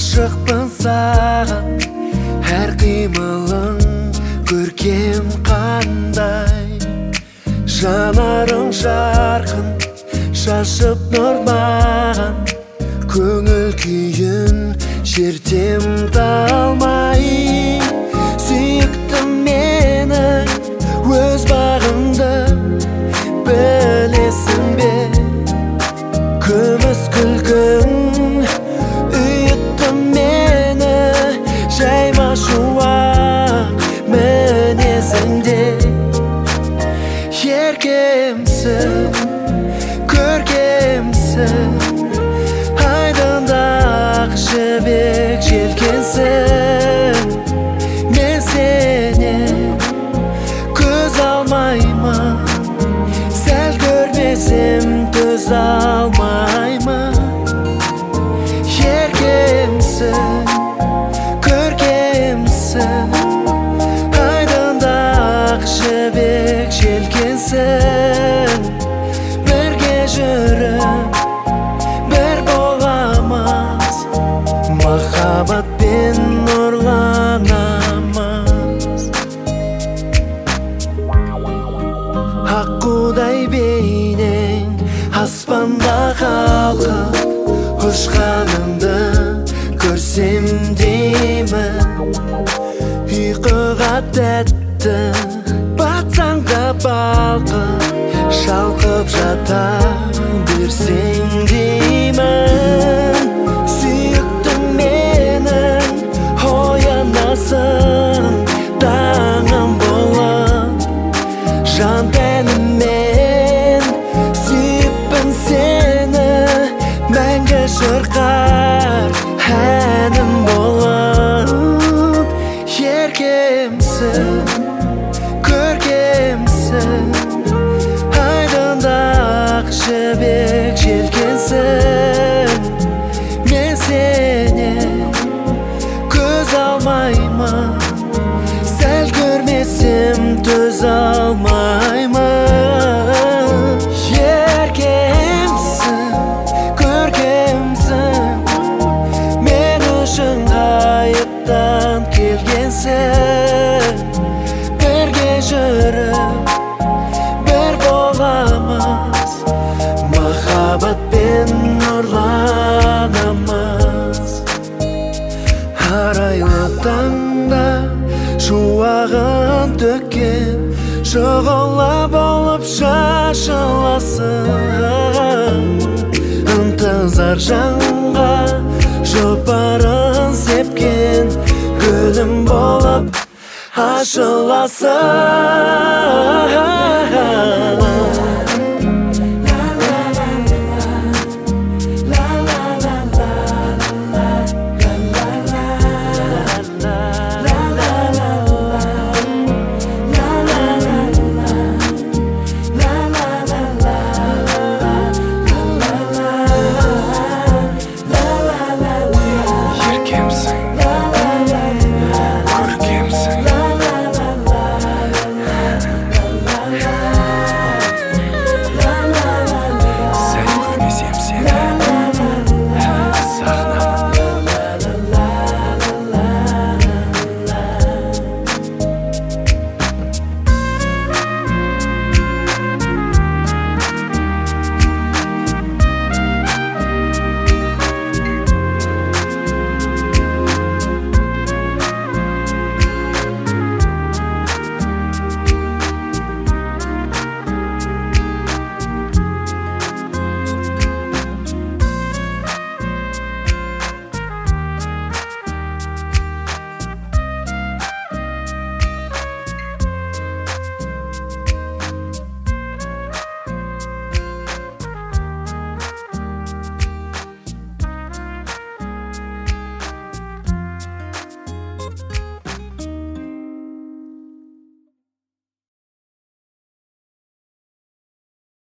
Ашықпын саған, әр қимылың көркем қандай. Жанарың жарқын, шашып нұр маған, көңіл күйін шертем талмай. Сүйіктім мені, өз бағыңды білесің бе? Күміс күлкің үйітті мені, жайма шуақ мінезіңде. Еркемсің, көркемсің, айдындағы жібек желкенсің. Мен сенен көз алмаймын, сәл көрмесем төз алмаймын. Еркемсің, көркемсің, айдындағы жібек желкенсің. Бірге жүріп бір боламыз, махаббатпен нұрланамыз. Аққудай бейнең аспанда қалқып, ұшқаныңды көрсем деймін. Ұйқыға тәтті батсаң да балқып, шалқып жата берсең деймін. Сүйіктім менің, оянасың таңым болып, жан тәніммен сүйіппін сені, мәңгі шырқар әнім болып. Еркемсің, көркемсің, айдындағы жібек желкенсің. Мен сенен көз алмаймын, сәл көрмесем төз алмаймын. Еркемсің, көркемсің, мен үшін ғайыптан келгенсің. Бірге жүріп бір боламыз, махаббатпен нұрланамыз. Арайлы таңда шуағын төккен, шұғыла болып шашыласың. Ынтызар жанға жұпарын сепкен, гүлім болып ашыласың.